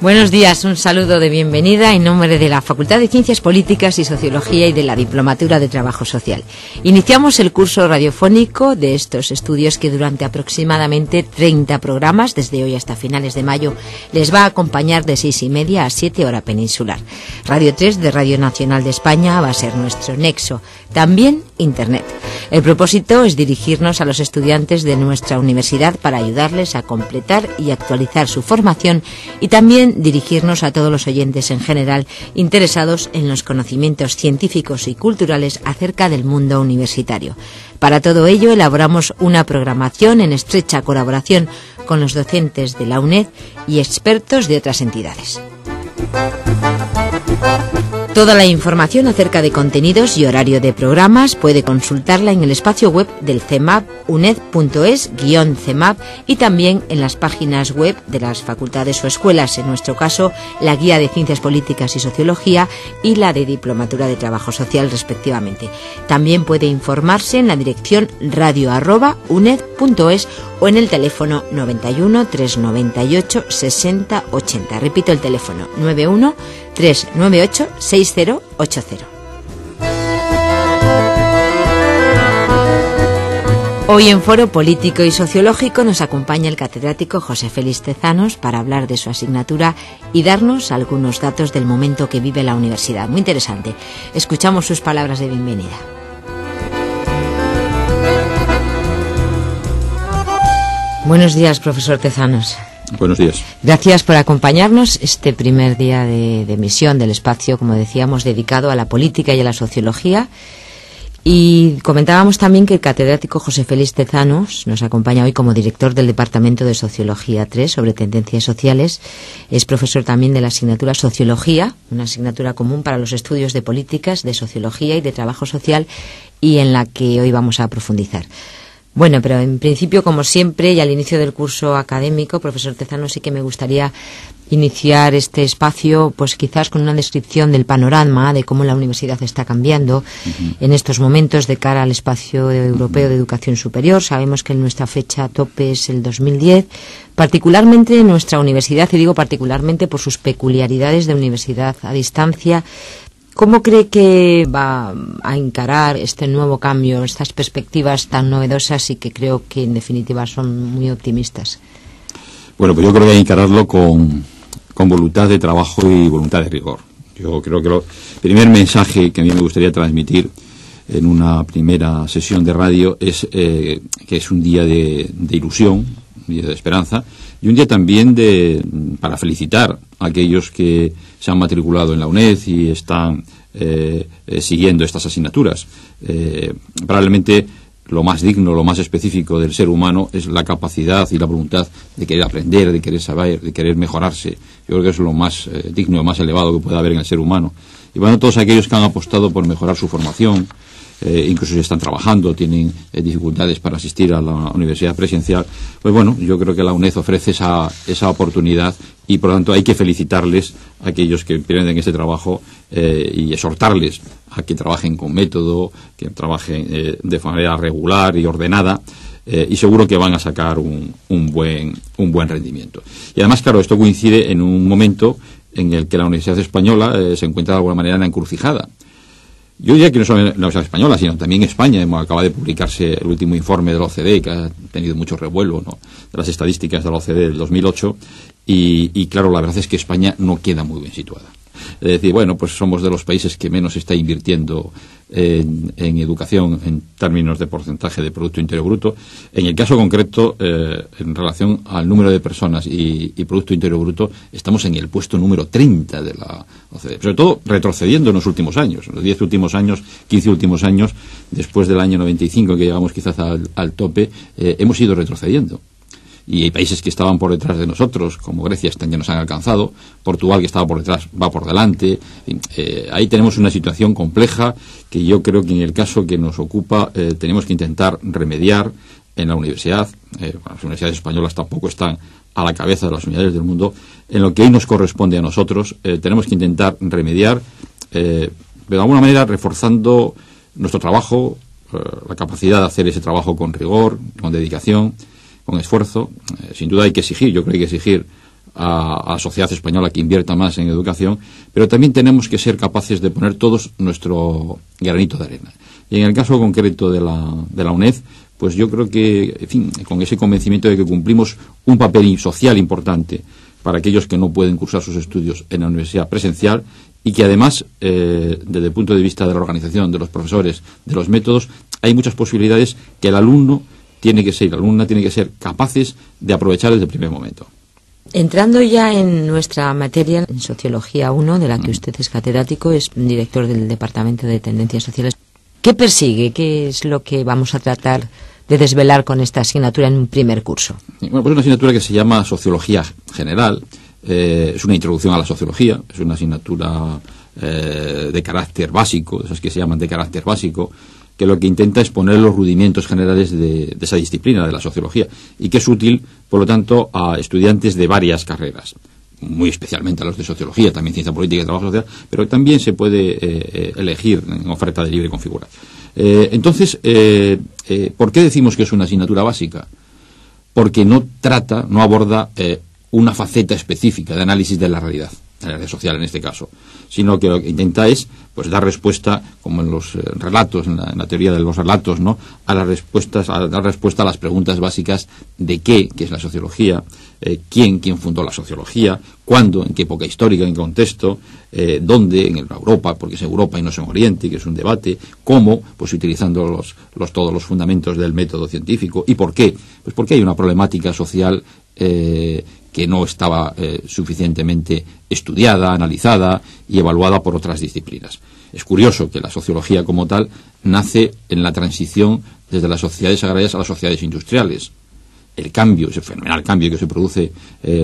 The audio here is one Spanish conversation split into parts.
Buenos días, un saludo de bienvenida en nombre de la Facultad de Ciencias Políticas y Sociología y de la Diplomatura de Trabajo Social. Iniciamos el curso radiofónico de estos estudios que durante aproximadamente 30 programas, desde hoy hasta finales de mayo, les va a acompañar de 6:30 a 7 hora peninsular. Radio 3 de Radio Nacional de España va a ser nuestro nexo, también Internet. El propósito es dirigirnos a los estudiantes de nuestra universidad para ayudarles a completar y actualizar su formación y también dirigirnos a todos los oyentes en general interesados en los conocimientos científicos y culturales acerca del mundo universitario. Para todo ello elaboramos una programación en estrecha colaboración con los docentes de la UNED y expertos de otras entidades. Toda la información acerca de contenidos y horario de programas puede consultarla en el espacio web del CEMAP, uned.es/CEMAP, y también en las páginas web de las facultades o escuelas, en nuestro caso la guía de Ciencias Políticas y Sociología y la de Diplomatura de Trabajo Social respectivamente. También puede informarse en la dirección radio@uned.es o en el teléfono 91 398 60 80. Repito el teléfono 91 398 6080. Hoy en Foro Político y Sociológico nos acompaña el catedrático José Félix Tezanos para hablar de su asignatura y darnos algunos datos del momento que vive la universidad. Muy interesante. Escuchamos sus palabras de bienvenida. Buenos días, profesor Tezanos. Buenos días. Gracias por acompañarnos este primer día de emisión del espacio, como decíamos, dedicado a la política y a la sociología. Y comentábamos también que el catedrático José Félix Tezanos nos acompaña hoy como director del Departamento de Sociología 3 sobre tendencias sociales. Es profesor también de la asignatura Sociología, una asignatura común para los estudios de políticas, de sociología y de trabajo social, y en la que hoy vamos a profundizar. Bueno, pero en principio, como siempre, y al inicio del curso académico, profesor Tezanos, sí que me gustaría iniciar este espacio, pues quizás con una descripción del panorama de cómo la universidad está cambiando en estos momentos de cara al espacio europeo de educación superior. Sabemos que nuestra fecha tope es el 2010, particularmente nuestra universidad, y digo particularmente por sus peculiaridades de universidad a distancia. ¿Cómo cree que va a encarar este nuevo cambio, estas perspectivas tan novedosas y que creo que en definitiva son muy optimistas? Bueno, pues yo creo que hay que encararlo con voluntad de trabajo y voluntad de rigor. Yo creo que el primer mensaje que a mí me gustaría transmitir en una primera sesión de radio es que es un día de ilusión, un día de esperanza, y un día también para felicitar a aquellos que se han matriculado en la UNED y están siguiendo estas asignaturas. Probablemente lo más digno, lo más específico del ser humano es la capacidad y la voluntad de querer aprender, de querer saber, de querer mejorarse. Yo creo que es lo más digno, lo más elevado que puede haber en el ser humano. Y bueno, todos aquellos que han apostado por mejorar su formación, incluso si están trabajando, tienen dificultades para asistir a la universidad presencial, pues bueno, yo creo que la UNED ofrece esa oportunidad y por lo tanto hay que felicitarles a aquellos que emprenden ese trabajo y exhortarles a que trabajen con método, que trabajen de manera regular y ordenada, y seguro que van a sacar un buen rendimiento. Y además, claro, esto coincide en un momento en el que la Universidad Española se encuentra de alguna manera en la encrucijada. Yo diría que no solo en la Universidad Española, sino también en España. Acaba de publicarse el último informe de la OCDE, que ha tenido mucho revuelo, ¿no?, de las estadísticas de la OCDE del 2008, y claro, la verdad es que España no queda muy bien situada. Es decir, bueno, pues somos de los países que menos está invirtiendo en educación en términos de porcentaje de Producto Interior Bruto. En el caso concreto, en relación al número de personas y Producto Interior Bruto, estamos en el puesto número 30 de la OCDE. Sobre todo retrocediendo en los últimos años, en los 10 últimos años, 15 últimos años, después del año 95, que llegamos quizás al tope, hemos ido retrocediendo. Y hay países que estaban por detrás de nosotros, como Grecia, ya nos han alcanzado. Portugal, que estaba por detrás, va por delante. Ahí tenemos una situación compleja que yo creo que en el caso que nos ocupa tenemos que intentar remediar en la universidad. Las universidades españolas tampoco están a la cabeza de las universidades del mundo. En lo que hoy nos corresponde a nosotros, tenemos que intentar remediar, de alguna manera reforzando nuestro trabajo, la capacidad de hacer ese trabajo con rigor, con dedicación, con esfuerzo. Sin duda hay que exigir, yo creo que hay que exigir a la sociedad española que invierta más en educación, pero también tenemos que ser capaces de poner todos nuestro granito de arena. Y en el caso concreto de la UNED, pues yo creo que, en fin, con ese convencimiento de que cumplimos un papel social importante para aquellos que no pueden cursar sus estudios en la universidad presencial, y que además, desde el punto de vista de la organización, de los profesores, de los métodos, hay muchas posibilidades que el alumno la alumna tiene que ser capaces de aprovechar desde el primer momento. Entrando ya en nuestra materia, en Sociología 1, de la que usted es catedrático, es director del Departamento de Tendencias Sociales, ¿qué persigue? ¿Qué es lo que vamos a tratar de desvelar con esta asignatura en un primer curso? Bueno, pues una asignatura que se llama Sociología General. Es una introducción a la sociología, es una asignatura de carácter básico, esas que se llaman de carácter básico, que lo que intenta es poner los rudimentos generales de esa disciplina, de la sociología, y que es útil, por lo tanto, a estudiantes de varias carreras, muy especialmente a los de sociología, también ciencia política y trabajo social, pero también se puede elegir en oferta de libre configuración. Entonces, ¿por qué decimos que es una asignatura básica? Porque no aborda una faceta específica de análisis de la realidad social en este caso, sino que lo que intenta es pues dar respuesta, como en los relatos, en la teoría de los relatos, ¿no?, a dar respuesta a las preguntas básicas de qué es la sociología, quién fundó la sociología, cuándo, en qué época histórica, en qué contexto, dónde, en Europa, porque es Europa y no es en Oriente, que es un debate, cómo, pues utilizando todos los fundamentos del método científico, y por qué, pues porque hay una problemática social que no estaba suficientemente estudiada, analizada y evaluada por otras disciplinas. Es curioso que la sociología como tal nace en la transición desde las sociedades agrarias a las sociedades industriales. El cambio, ese fenomenal cambio que se produce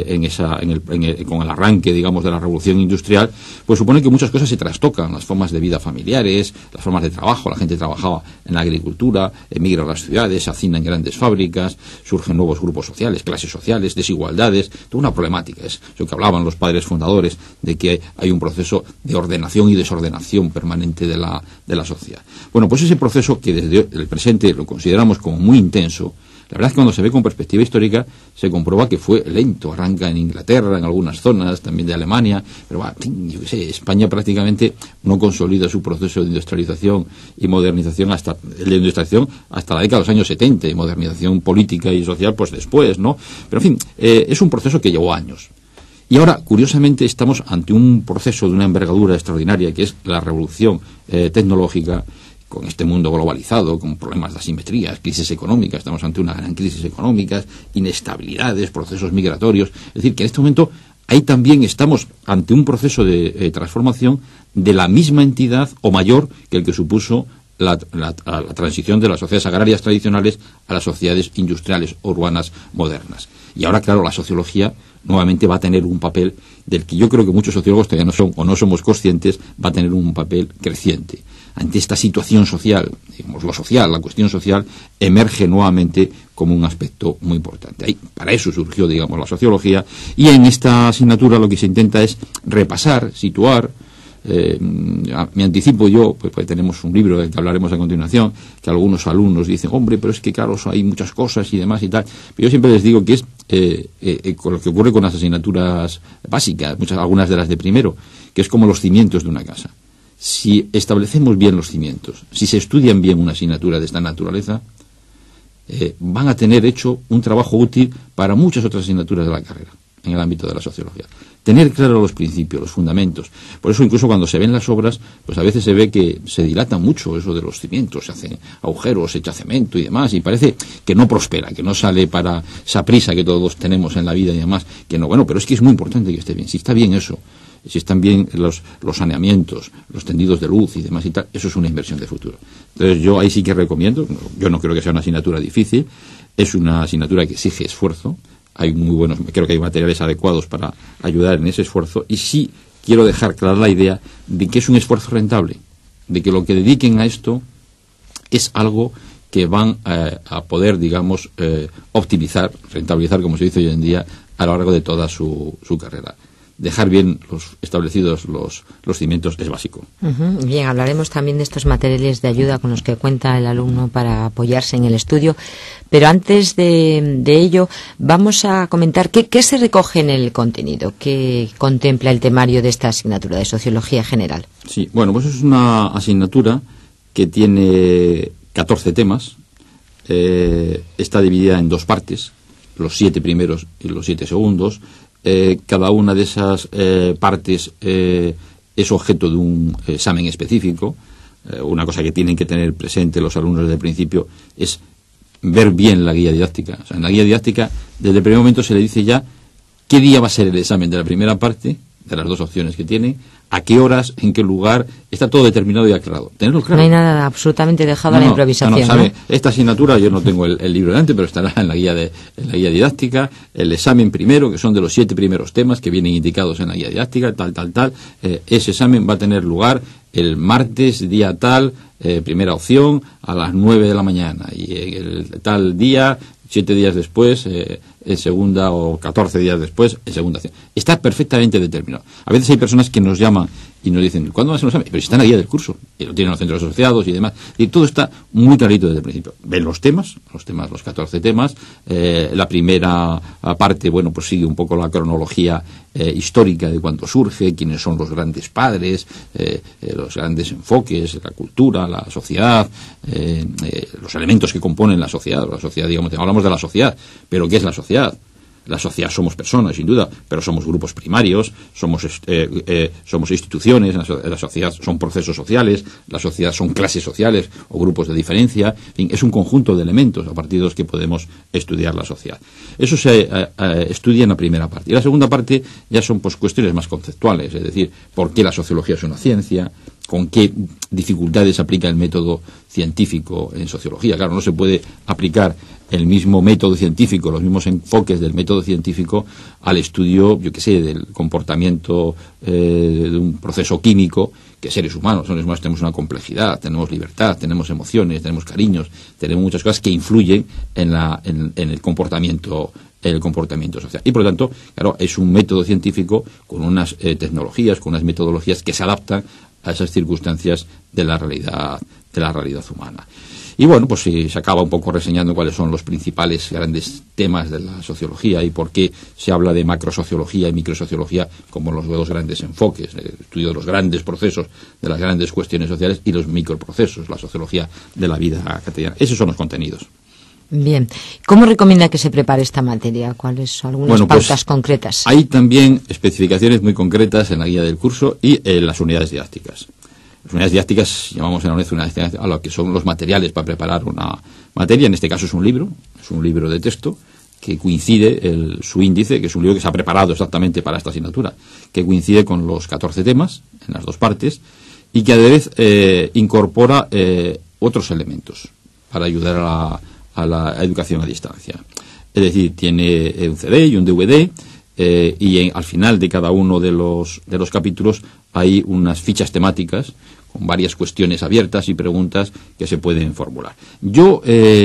con el arranque, digamos, de la revolución industrial, pues supone que muchas cosas se trastocan, las formas de vida familiares, las formas de trabajo. La gente trabajaba en la agricultura, emigra a las ciudades, se hacina en grandes fábricas, surgen nuevos grupos sociales, clases sociales, desigualdades, toda una problemática. Es lo que hablaban los padres fundadores, de que hay un proceso de ordenación y desordenación permanente de la sociedad. Bueno, pues ese proceso, que desde el presente lo consideramos como muy intenso, la verdad es que cuando se ve con perspectiva histórica se comprueba que fue lento. Arranca en Inglaterra, en algunas zonas, también de Alemania, pero yo qué sé, España prácticamente no consolida su proceso de industrialización y modernización hasta la década de los años 70, y modernización política y social pues después, ¿no? Pero en fin, es un proceso que llevó años. Y ahora, curiosamente, estamos ante un proceso de una envergadura extraordinaria, que es la revolución tecnológica, con este mundo globalizado, con problemas de asimetrías, crisis económicas. Estamos ante una gran crisis económica, inestabilidades, procesos migratorios. Es decir, que en este momento ahí también estamos ante un proceso de transformación de la misma entidad o mayor que el que supuso la transición de las sociedades agrarias tradicionales a las sociedades industriales urbanas modernas. Y ahora, claro, la sociología nuevamente va a tener un papel del que yo creo que muchos sociólogos todavía no son o no somos conscientes, va a tener un papel creciente. Ante esta situación social, digamos, la cuestión social, emerge nuevamente como un aspecto muy importante. Para eso surgió, digamos, la sociología, y en esta asignatura lo que se intenta es repasar, situar. Me anticipo yo, pues tenemos un libro del que hablaremos a continuación, que algunos alumnos dicen, hombre, pero es que claro, hay muchas cosas y demás y tal. Pero yo siempre les digo que es con lo que ocurre con las asignaturas básicas, algunas de las de primero, que es como los cimientos de una casa. Si establecemos bien los cimientos, si se estudian bien una asignatura de esta naturaleza, van a tener hecho un trabajo útil para muchas otras asignaturas de la carrera, en el ámbito de la sociología. Tener claro los principios, los fundamentos. Por eso incluso cuando se ven las obras, pues a veces se ve que se dilata mucho eso de los cimientos, se hacen agujeros, se echa cemento y demás, y parece que no prospera, que no sale para esa prisa que todos tenemos en la vida y demás, que no. Bueno, pero es que es muy importante que esté bien. Si está bien eso, si están bien los saneamientos, los tendidos de luz y demás y tal, eso es una inversión de futuro. Entonces yo ahí sí que recomiendo, yo no creo que sea una asignatura difícil, es una asignatura que exige esfuerzo. Creo que hay materiales adecuados para ayudar en ese esfuerzo, y sí quiero dejar clara la idea de que es un esfuerzo rentable, de que lo que dediquen a esto es algo que van a poder, digamos, optimizar, rentabilizar, como se dice hoy en día, a lo largo de toda su carrera. dejar bien establecidos los cimientos es básico. Bien, hablaremos también de estos materiales de ayuda con los que cuenta el alumno para apoyarse en el estudio, pero antes de ello vamos a comentar qué se recoge en el contenido, qué contempla el temario de esta asignatura de Sociología General. Sí, bueno, pues es una asignatura que tiene 14 temas, está dividida en 2 partes, los 7 primeros y los 7 segundos. Cada una de esas partes es objeto de un examen específico. Una cosa que tienen que tener presente los alumnos desde el principio es ver bien la guía didáctica. O sea, en la guía didáctica, desde el primer momento se le dice ya qué día va a ser el examen de la primera parte, de las 2 opciones que tiene, a qué horas, en qué lugar, está todo determinado y aclarado. Tenerlo claro. No hay nada absolutamente dejado a la improvisación. ¿Sabe? Esta asignatura, yo no tengo el libro delante, pero estará en la guía didáctica, el examen primero, que son de los 7 primeros temas que vienen indicados en la guía didáctica, tal. Ese examen va a tener lugar el martes, día tal, primera opción, a las 9 de la mañana, y el tal día, 7 días después, en segunda, o 14 días después, en segunda opción. Está perfectamente determinado. A veces hay personas que nos llaman y nos dicen, ¿cuándo va a ser un examen? Pero si está en la guía del curso, y lo tienen los centros asociados y demás, y todo está muy clarito desde el principio. Ven los 14 temas, la primera parte, bueno, pues sigue un poco la cronología histórica de cuándo surge, quiénes son los grandes padres, los grandes enfoques, la cultura, la sociedad, los elementos que componen la sociedad, digamos, hablamos de la sociedad, pero ¿qué es la sociedad? La sociedad somos personas, sin duda, pero somos grupos primarios, somos instituciones, la sociedad son procesos sociales, la sociedad son clases sociales o grupos de diferencia, en fin, es un conjunto de elementos a partir de los que podemos estudiar la sociedad. Eso se estudia en la primera parte. Y la segunda parte ya son pues cuestiones más conceptuales, es decir, por qué la sociología es una ciencia, con qué dificultades aplica el método científico en sociología. Claro, no se puede aplicar el mismo método científico, los mismos enfoques del método científico al estudio, del comportamiento de un proceso químico, que seres humanos. Seres humanos tenemos una complejidad, tenemos libertad, tenemos emociones, tenemos cariños, tenemos muchas cosas que influyen en el comportamiento social. Y por lo tanto, claro, es un método científico con unas tecnologías, con unas metodologías que se adaptan a esas circunstancias de la realidad humana. Y bueno, pues se acaba un poco reseñando cuáles son los principales grandes temas de la sociología y por qué se habla de macrosociología y microsociología como los 2 grandes enfoques, el estudio de los grandes procesos, de las grandes cuestiones sociales, y los microprocesos, la sociología de la vida cotidiana. Esos son los contenidos. Bien. ¿Cómo recomienda que se prepare esta materia? ¿Cuáles son algunas pautas concretas? Hay también especificaciones muy concretas en la guía del curso y en las unidades didácticas. Las unidades didácticas, llamamos en la UNED unidades didácticas a lo que son los materiales para preparar una materia. En este caso es un libro de texto que coincide, su índice, que es un libro que se ha preparado exactamente para esta asignatura, que coincide con los 14 temas en las 2 partes y que a la vez incorpora otros elementos para ayudar a la educación a distancia. Es decir, tiene un CD y un DVD y al final de cada uno de los capítulos hay unas fichas temáticas con varias cuestiones abiertas y preguntas que se pueden formular. Yo,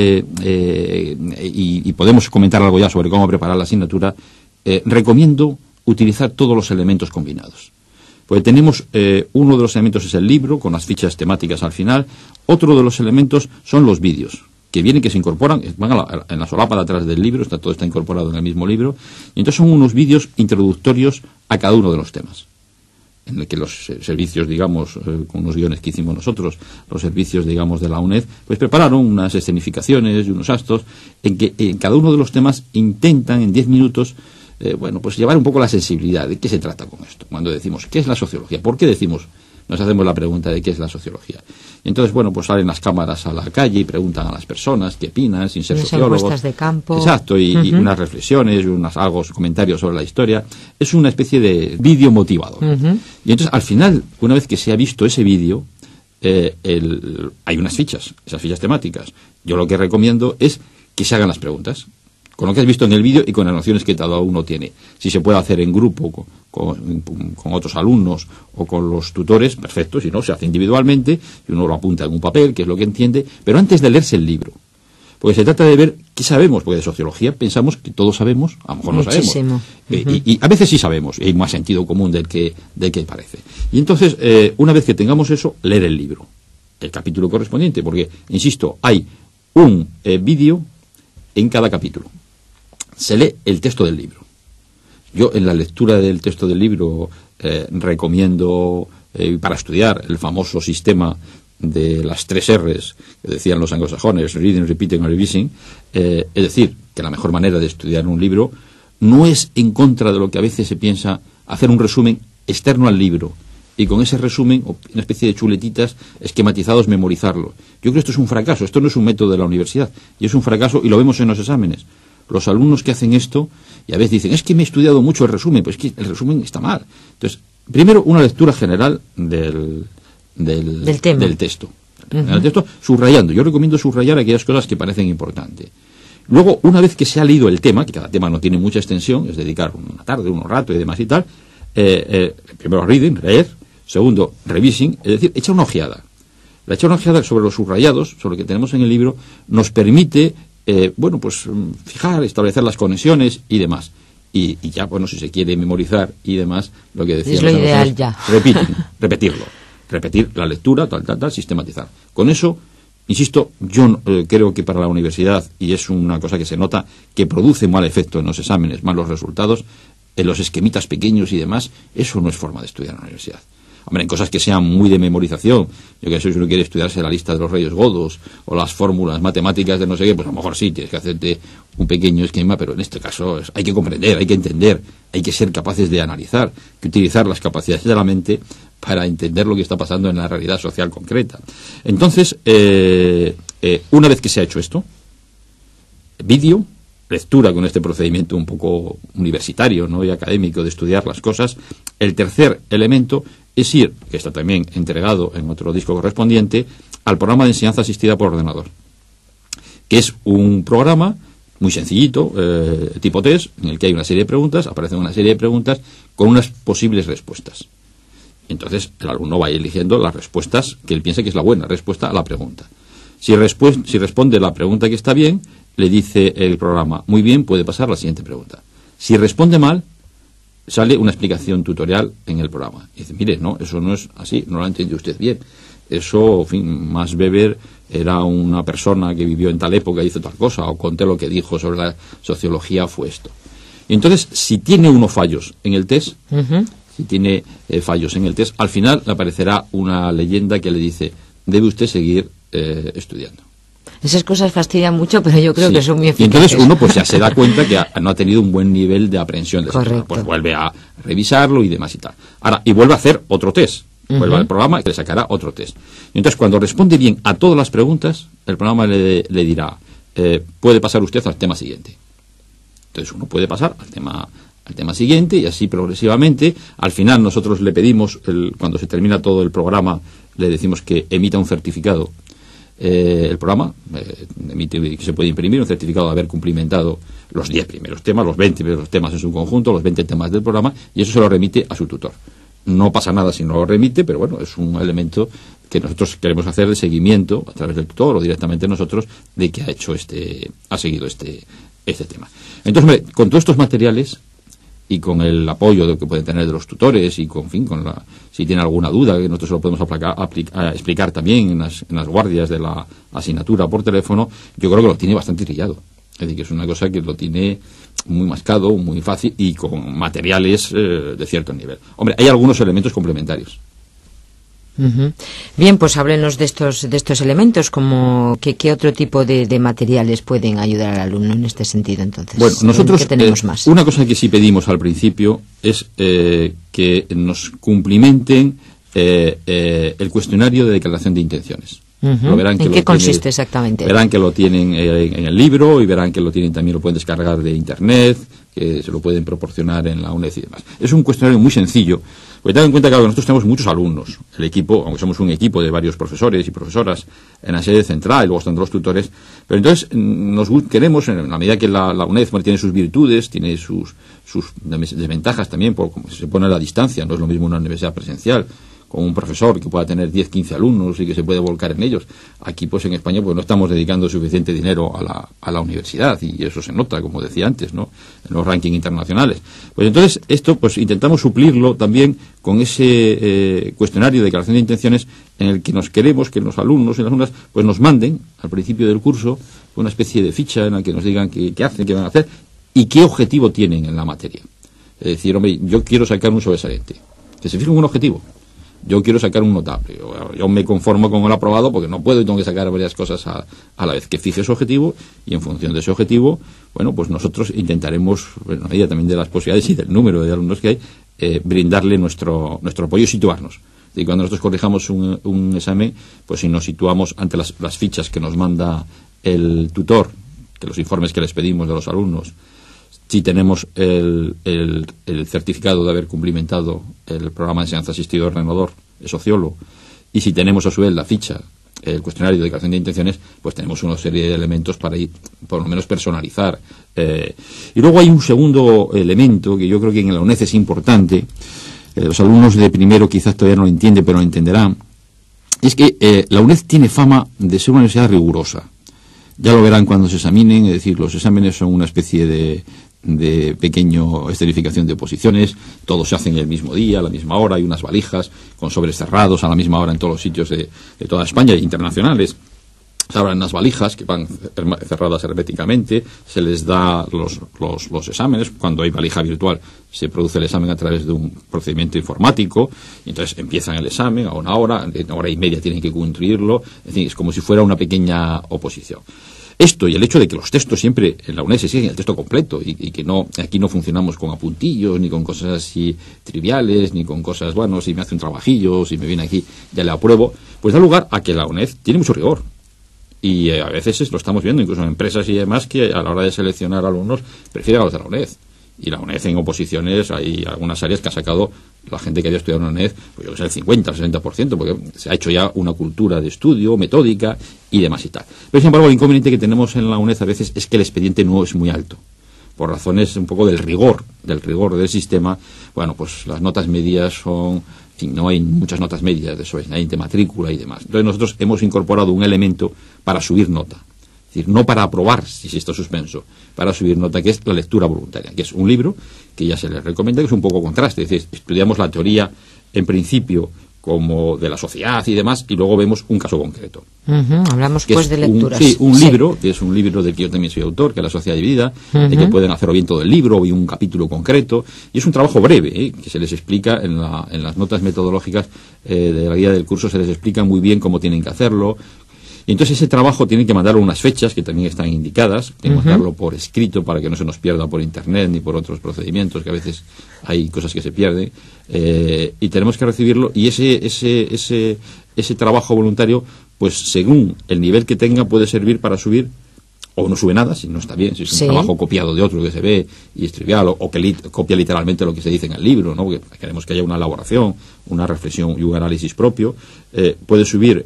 y podemos comentar algo ya sobre cómo preparar la asignatura, recomiendo utilizar todos los elementos combinados. Porque tenemos, uno de los elementos es el libro, con las fichas temáticas al final. Otro de los elementos son los vídeos, que se incorporan, van en la solapa de atrás del libro, todo está incorporado en el mismo libro, y entonces son unos vídeos introductorios a cada uno de los temas, en el que los servicios, digamos, con unos guiones que hicimos nosotros, los servicios, digamos, de la UNED, pues prepararon unas escenificaciones y unos actos en que en cada uno de los temas intentan en 10 minutos pues llevar un poco la sensibilidad de qué se trata con esto. Cuando decimos, ¿qué es la sociología? ¿Por qué nos hacemos la pregunta de qué es la sociología? Y entonces, pues salen las cámaras a la calle y preguntan a las personas qué opinan, sin ser sociólogos. Encuestas de campo. Exacto, y unas reflexiones, comentarios sobre la historia. Es una especie de vídeo motivador. Y entonces, al final, una vez que se ha visto ese vídeo, hay unas fichas, esas fichas temáticas. Yo lo que recomiendo es que se hagan las preguntas, con lo que has visto en el vídeo y con las nociones que cada uno tiene. Si se puede hacer en grupo, con otros alumnos o con los tutores, perfecto. Si no, se hace individualmente y uno lo apunta en un papel, que es lo que entiende, pero antes de leerse el libro. porque se trata de ver qué sabemos, porque de sociología pensamos que todos sabemos, a lo mejor no Muchísimo. sabemos. Y a veces sí sabemos, y hay más sentido común del que parece. Y entonces, una vez que tengamos eso, leer el libro, el capítulo correspondiente, porque, insisto, hay un vídeo en cada capítulo. Se lee el texto del libro. Yo en la lectura del texto del libro recomiendo para estudiar el famoso sistema de las 3 R's que decían los anglosajones, reading, repeating and revising, es decir, que la mejor manera de estudiar un libro no es en contra de lo que a veces se piensa, hacer un resumen externo al libro y con ese resumen, una especie de chuletitas esquematizados, memorizarlo. Yo creo que esto es un fracaso, esto no es un método de la universidad, y es un fracaso, y lo vemos en los exámenes. Los alumnos que hacen esto, y a veces dicen, es que me he estudiado mucho el resumen, pues es que el resumen está mal. Entonces, primero, una lectura general del texto. El texto, subrayando. Yo recomiendo subrayar aquellas cosas que parecen importantes. Luego, una vez que se ha leído el tema, que cada tema no tiene mucha extensión, es dedicar una tarde, un rato y demás y tal, primero reading, leer, segundo revising, es decir, echar una ojeada. La echar una ojeada sobre los subrayados, sobre lo que tenemos en el libro, nos permite, fijar, establecer las conexiones y demás. Y ya, bueno, si se quiere memorizar y demás, lo que decíamos. Es lo ideal ya. Repetirlo. Repetir la lectura, sistematizar. Con eso, insisto, yo creo que para la universidad, y es una cosa que se nota, que produce mal efecto en los exámenes, malos resultados, en los esquemitas pequeños y demás, eso no es forma de estudiar en la universidad. Hombre, en cosas que sean muy de memorización, yo que sé, si uno quiere estudiarse la lista de los reyes godos o las fórmulas matemáticas de no sé qué, pues a lo mejor sí, tienes que hacerte un pequeño esquema, pero en este caso hay que comprender, hay que entender, hay que ser capaces de analizar, que utilizar las capacidades de la mente para entender lo que está pasando en la realidad social concreta. Entonces, una vez que se ha hecho esto, vídeo, lectura con este procedimiento un poco universitario, ¿no?, y académico de estudiar las cosas. El tercer elemento es ir, que está también entregado en otro disco correspondiente, al programa de enseñanza asistida por ordenador, que es un programa muy sencillito, tipo test, en el que hay una serie de preguntas, aparecen una serie de preguntas con unas posibles respuestas. Entonces el alumno va eligiendo las respuestas que él piensa que es la buena respuesta a la pregunta. Si responde la pregunta que está bien, le dice el programa, muy bien, puede pasar a la siguiente pregunta. Si responde mal, sale una explicación tutorial en el programa. Y dice, mire, no, eso no es así, no lo ha entendido usted bien. Eso, en fin, Max Weber era una persona que vivió en tal época y hizo tal cosa, o conté lo que dijo sobre la sociología, fue esto. Y entonces, si tiene uno fallos en el test, al final le aparecerá una leyenda que le dice, debe usted seguir estudiando. Esas cosas fastidian mucho, pero yo creo que son muy eficaces. Y entonces uno pues ya se da cuenta que no ha tenido un buen nivel de aprehensión de ese tema. Pues vuelve a revisarlo y demás y tal. Ahora, y vuelve a hacer otro test. Vuelve al programa y le sacará otro test. Y entonces cuando responde bien a todas las preguntas, el programa le dirá, puede pasar usted al tema siguiente. Entonces uno puede pasar al tema siguiente y así progresivamente. Al final nosotros le pedimos, cuando se termina todo el programa, le decimos que emita un certificado. El programa emite, que se puede imprimir un certificado de haber cumplimentado los 10 primeros temas, los 20 primeros temas en su conjunto, los 20 temas del programa, y eso se lo remite a su tutor. No pasa nada si no lo remite, pero bueno, es un elemento que nosotros queremos hacer de seguimiento a través del tutor o directamente nosotros de que ha seguido este tema. Entonces, hombre, con todos estos materiales y con el apoyo que pueden tener de los tutores y si tiene alguna duda, que nosotros se lo podemos explicar también en las guardias de la asignatura por teléfono, yo creo que lo tiene bastante trillado. Es decir, que es una cosa que lo tiene muy mascado, muy fácil y con materiales de cierto nivel. Hombre, hay algunos elementos complementarios. Bien, pues háblenos de estos elementos, como ¿qué otro tipo de materiales pueden ayudar al alumno en este sentido? Entonces, bueno, nosotros ¿qué tenemos más? Una cosa que sí pedimos al principio es que nos cumplimenten el cuestionario de declaración de intenciones. ¿En qué consiste exactamente? Verán que lo tienen en el libro y verán que lo tienen, también lo pueden descargar de internet, que se lo pueden proporcionar en la UNED y demás. Es un cuestionario muy sencillo, porque tengan en cuenta que nosotros tenemos muchos alumnos. El equipo, aunque somos un equipo de varios profesores y profesoras en la sede central, y luego están los tutores, pero entonces queremos, en la medida que la UNED tiene sus virtudes, tiene sus desventajas también, por como se pone a la distancia, no es lo mismo una universidad presencial con un profesor que pueda tener 10, 15 alumnos y que se puede volcar en ellos. Aquí, pues en España, pues no estamos dedicando suficiente dinero a la universidad, y eso se nota, como decía antes, ¿no?, en los rankings internacionales. Pues entonces, esto pues intentamos suplirlo también con ese cuestionario de declaración de intenciones, en el que nos queremos que los alumnos y las alumnas pues nos manden al principio del curso una especie de ficha en la que nos digan qué hacen, qué van a hacer y qué objetivo tienen en la materia. Es decir, hombre, yo quiero sacar un sobresaliente. Que se fijen un objetivo. Yo quiero sacar un notable. Yo me conformo con el aprobado porque no puedo y tengo que sacar varias cosas a la vez. Que fije su objetivo, y en función de ese objetivo, bueno, pues nosotros intentaremos, en la medida también de las posibilidades y del número de alumnos que hay, brindarle nuestro apoyo y situarnos. Y cuando nosotros corrijamos un examen, pues si nos situamos ante las fichas que nos manda el tutor, que los informes que les pedimos de los alumnos, si tenemos el certificado de haber cumplimentado el programa de enseñanza asistido ordenador, el sociólogo, y si tenemos a su vez la ficha, el cuestionario de declaración de intenciones, pues tenemos una serie de elementos para ir, por lo menos, personalizar. Y luego hay un segundo elemento que yo creo que en la UNED es importante. Los alumnos de primero quizás todavía no lo entienden, pero lo entenderán. Es que la UNED tiene fama de ser una universidad rigurosa. Ya lo verán cuando se examinen, es decir, los exámenes son una especie de pequeño escenificación de oposiciones, todos se hacen el mismo día, a la misma hora, hay unas valijas con sobres cerrados a la misma hora en todos los sitios de toda España, internacionales. Se abren unas valijas que van cerradas herméticamente, se les da los exámenes. Cuando hay valija virtual se produce el examen a través de un procedimiento informático, y entonces empiezan el examen a una hora, en una hora y media tienen que construirlo, es decir, es como si fuera una pequeña oposición. Esto y el hecho de que los textos siempre en la UNED se siguen el texto completo y que aquí no funcionamos con apuntillos, ni con cosas así triviales, ni con cosas, bueno, si me hace un trabajillo, si me viene aquí, ya le apruebo, pues da lugar a que la UNED tiene mucho rigor. Y a veces lo estamos viendo, incluso en empresas y demás, que a la hora de seleccionar alumnos prefieren a los de la UNED. Y la UNED en oposiciones hay algunas áreas que ha sacado la gente que haya estudiado en la UNED, pues yo que sé, el 50, el 60%, porque se ha hecho ya una cultura de estudio, metódica y demás y tal. Pero sin embargo, el inconveniente que tenemos en la UNED a veces es que el expediente no es muy alto. Por razones un poco del rigor del sistema. Bueno, pues las notas medias son, no hay muchas notas medias de eso, hay de matrícula y demás. Entonces nosotros hemos incorporado un elemento para subir nota. Es decir, no para aprobar si está suspenso, para subir nota, que es la lectura voluntaria, que es un libro que ya se les recomienda, que es un poco contraste. Es decir, estudiamos la teoría en principio como de la sociedad y demás, y luego vemos un caso concreto. Hablamos pues de lecturas. Un libro, que es un libro del que yo también soy autor, que es La Sociedad Dividida, de que pueden hacerlo bien todo el libro, o bien un capítulo concreto, y es un trabajo breve, que se les explica en las notas metodológicas de la guía del curso, se les explica muy bien cómo tienen que hacerlo. Y entonces ese trabajo tienen que mandarlo unas fechas que también están indicadas, tienen que mandarlo por escrito para que no se nos pierda por internet ni por otros procedimientos, que a veces hay cosas que se pierden, y tenemos que recibirlo, y ese trabajo voluntario, pues según el nivel que tenga, puede servir para subir, o no sube nada, si no está bien, si es un trabajo copiado de otro que se ve y es trivial, o que copia literalmente lo que se dice en el libro, ¿no? Porque queremos que haya una elaboración, una reflexión y un análisis propio. Puede subir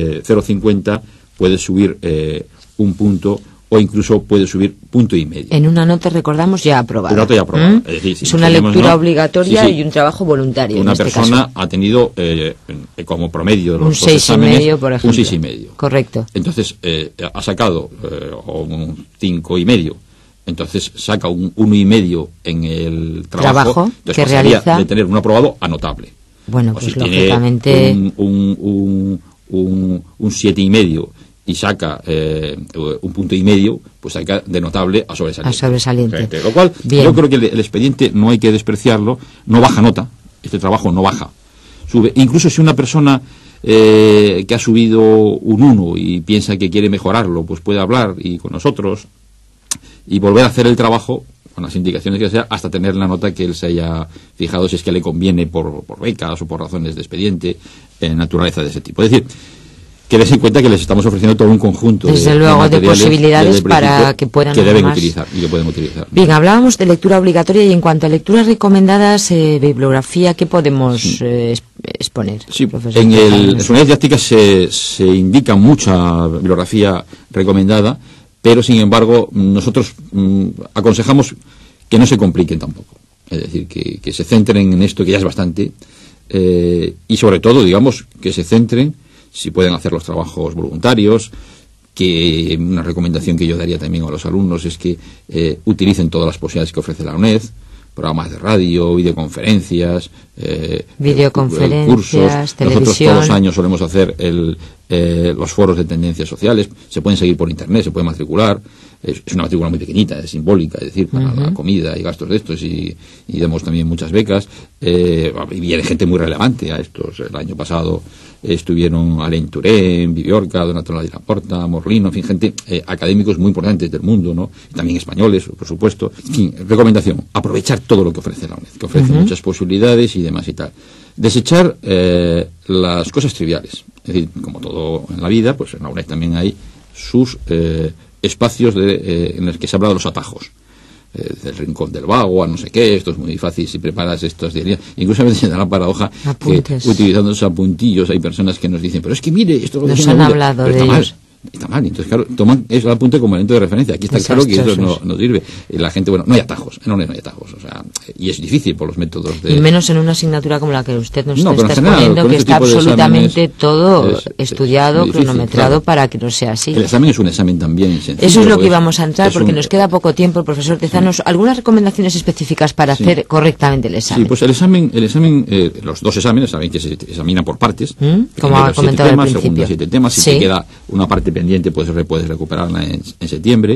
0,50, puede subir un punto, o incluso puede subir punto y medio. En una nota, recordamos, ya aprobada. Una nota ya aprobada. Es decir, es una lectura obligatoria y un trabajo voluntario. Una persona ha tenido como promedio de los dos exámenes, 6,5, por ejemplo. Un 6,5. Correcto. Entonces, ha sacado un 5,5. Entonces saca un 1,5 en el trabajo que realiza, de tener un aprobado anotable. Bueno, pues si lógicamente un 7,5 y saca un punto y medio, pues saca de notable a sobresaliente. Lo cual, yo creo que el expediente no hay que despreciarlo, no baja nota, este trabajo no baja, sube. Incluso si una persona que ha subido un 1 y piensa que quiere mejorarlo, pues puede hablar y con nosotros y volver a hacer el trabajo con las indicaciones que sea, hasta tener la nota que él se haya fijado, si es que le conviene por becas o por razones de expediente, naturaleza de ese tipo. Es decir, que des en cuenta que les estamos ofreciendo todo un conjunto de posibilidades para que puedan utilizar y que pueden utilizar. Bien, hablábamos de lectura obligatoria, y en cuanto a lecturas recomendadas, bibliografía, ¿qué podemos exponer? Sí, en las unidades didácticas se indica mucha bibliografía recomendada, pero sin embargo nosotros aconsejamos que no se compliquen tampoco. Es decir, que se centren en esto, que ya es bastante, y sobre todo, digamos, que se centren, si pueden hacer los trabajos voluntarios, que una recomendación que yo daría también a los alumnos es que utilicen todas las posibilidades que ofrece la UNED, programas de radio, videoconferencias, cursos. Televisión. Nosotros todos los años solemos hacer los foros de tendencias sociales, se pueden seguir por internet, se pueden matricular, es una matrícula muy pequeñita, es simbólica, es decir, para la comida y gastos de estos, y damos también muchas becas, y viene gente muy relevante a estos. El año pasado estuvieron Alain Turén, Viviorca, Donatello Di Laporta, Morlino, en fin, gente, académicos muy importantes del mundo, ¿no? Y también españoles, por supuesto. En fin, recomendación, aprovechar todo lo que ofrece la UNED, que ofrece muchas posibilidades y demás y tal. Desechar las cosas triviales. Es decir, como todo en la vida, pues en la UNED también hay sus espacios en los que se habla de los atajos. Del rincón del vago a no sé qué, esto es muy fácil si preparas estos días. Incluso a veces se da la paradoja Apuntes. que utilizando esos apuntillos hay personas que nos dicen, pero es que mire, esto lo nos dicen han en hablado pero de está ellos. Mal. Está mal, entonces claro, toman eso al apunte como elemento de referencia. Aquí está claro que eso no sirve. Y la gente, bueno, no hay atajos, no hay atajos, o sea, y es difícil por los métodos de... Y menos en una asignatura como la que usted nos está general, exponiendo, que está absolutamente todo estudiado, difícil, cronometrado, claro, para que no sea así. El examen es un examen también sencillo. Eso es lo que pues, íbamos a entrar, porque nos queda poco tiempo, profesor Tezanos. ¿Algunas recomendaciones específicas para hacer correctamente el examen? Sí, pues el examen, los dos exámenes, saben que se examina por partes. Como ha comentado al principio. Segundo 7 temas. Si te queda una parte pendiente, puedes recuperarla en septiembre.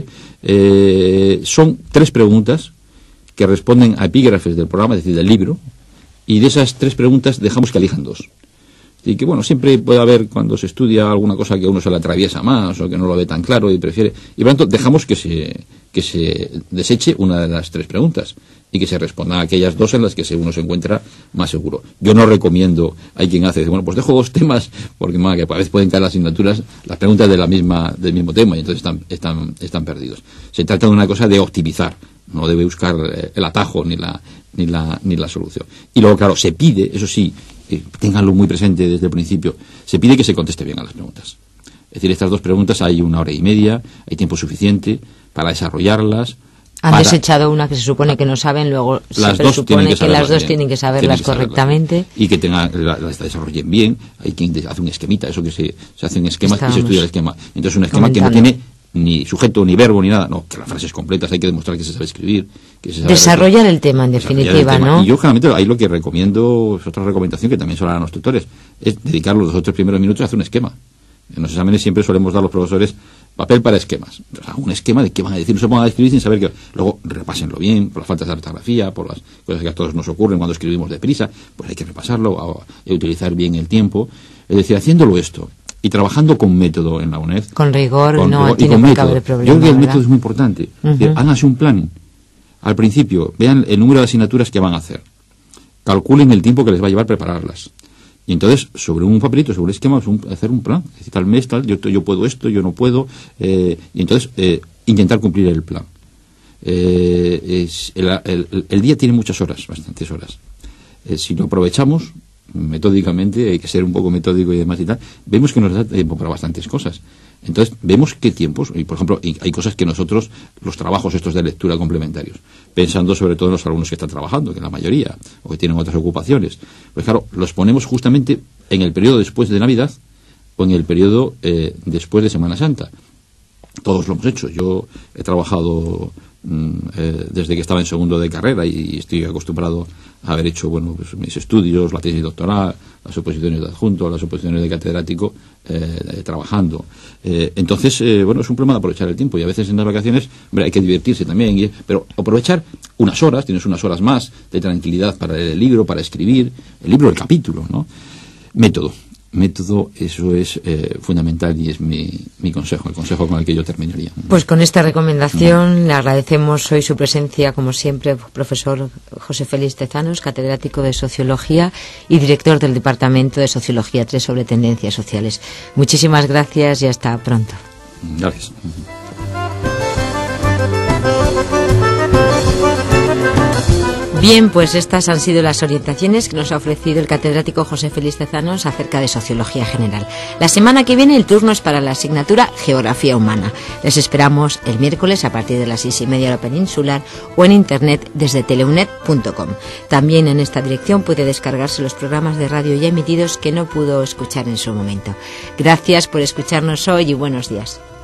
Son 3 preguntas que responden a epígrafes del programa, es decir, del libro, y de esas 3 preguntas dejamos que elijan 2. Y que, bueno, siempre puede haber, cuando se estudia alguna cosa que a uno se le atraviesa más o que no lo ve tan claro y prefiere, y por tanto dejamos que se deseche una de las 3 preguntas y que se respondan a aquellas 2 en las que uno se encuentra más seguro. Yo no recomiendo, hay quien hace, bueno, pues dejo 2 temas, porque que a veces pueden caer las asignaturas, las preguntas del mismo tema, y entonces están perdidos. Se trata de una cosa de optimizar, no debe buscar el atajo ni la solución. Y luego, claro, se pide, eso sí, ténganlo muy presente desde el principio, se pide que se conteste bien a las preguntas. Es decir, estas 2 preguntas hay 1 hora y media, hay tiempo suficiente para desarrollarlas. Han desechado una que se supone que no saben, luego las se dos presupone que las dos bien, tienen que saberlas correctamente. Y que las desarrollen bien. Hay quien hace un esquemita, eso que se hace un esquema y se estudia el esquema. Entonces un esquema que no tiene ni sujeto, ni verbo, ni nada. No, que las frases completas hay que demostrar que se sabe escribir. Que se sabe desarrollar el tema, en definitiva, ¿no? Y yo generalmente ahí lo que recomiendo, es otra recomendación que también suelen dar los tutores, es dedicar los 2 o 3 primeros minutos a hacer un esquema. En los exámenes siempre solemos dar a los profesores papel para esquemas. O sea, un esquema de qué van a decir, no se pongan a escribir sin saber que... Luego repásenlo bien, por las faltas de ortografía, por las cosas que a todos nos ocurren cuando escribimos deprisa, pues hay que repasarlo y utilizar bien el tiempo. Es decir, haciéndolo esto y trabajando con método en la UNED. Con rigor, no tiene por qué haber problema. Yo creo que el método es muy importante. Háganse un plan. Al principio, vean el número de asignaturas que van a hacer. Calculen el tiempo que les va a llevar prepararlas. Y entonces, sobre un papelito, sobre un esquema, hacer un plan. Es decir, tal mes, tal, yo puedo esto, yo no puedo. Y entonces, intentar cumplir el plan. El día tiene muchas horas, bastantes horas. Si lo aprovechamos metódicamente, hay que ser un poco metódico y demás y tal, vemos que nos da tiempo para bastantes cosas. Entonces, vemos qué tiempos, y por ejemplo, hay cosas que nosotros, los trabajos estos de lectura complementarios, pensando sobre todo en los alumnos que están trabajando, que la mayoría, o que tienen otras ocupaciones, pues claro, los ponemos justamente en el periodo después de Navidad o en el periodo después de Semana Santa. Todos lo hemos hecho. Yo he trabajado desde que estaba en segundo de carrera y estoy acostumbrado a haber hecho pues mis estudios, la tesis doctoral, las oposiciones de adjunto, las oposiciones de catedrático, trabajando. Entonces, es un problema de aprovechar el tiempo, y a veces en las vacaciones, hay que divertirse también, pero aprovechar unas horas, tienes unas horas más de tranquilidad para leer el libro, para escribir el libro, el capítulo, ¿no? Método, eso es fundamental, y es mi consejo, el consejo con el que yo terminaría. Pues con esta recomendación le agradecemos hoy su presencia, como siempre, profesor José Félix Tezanos, catedrático de Sociología y director del Departamento de Sociología 3 sobre Tendencias Sociales. Muchísimas gracias y hasta pronto. Gracias. Bien, pues estas han sido las orientaciones que nos ha ofrecido el catedrático José Félix Tezanos acerca de Sociología General. La semana que viene el turno es para la asignatura Geografía Humana. Les esperamos el miércoles a partir de las 6:30 hora peninsular o en internet desde teleunet.com. También en esta dirección puede descargarse los programas de radio ya emitidos que no pudo escuchar en su momento. Gracias por escucharnos hoy y buenos días.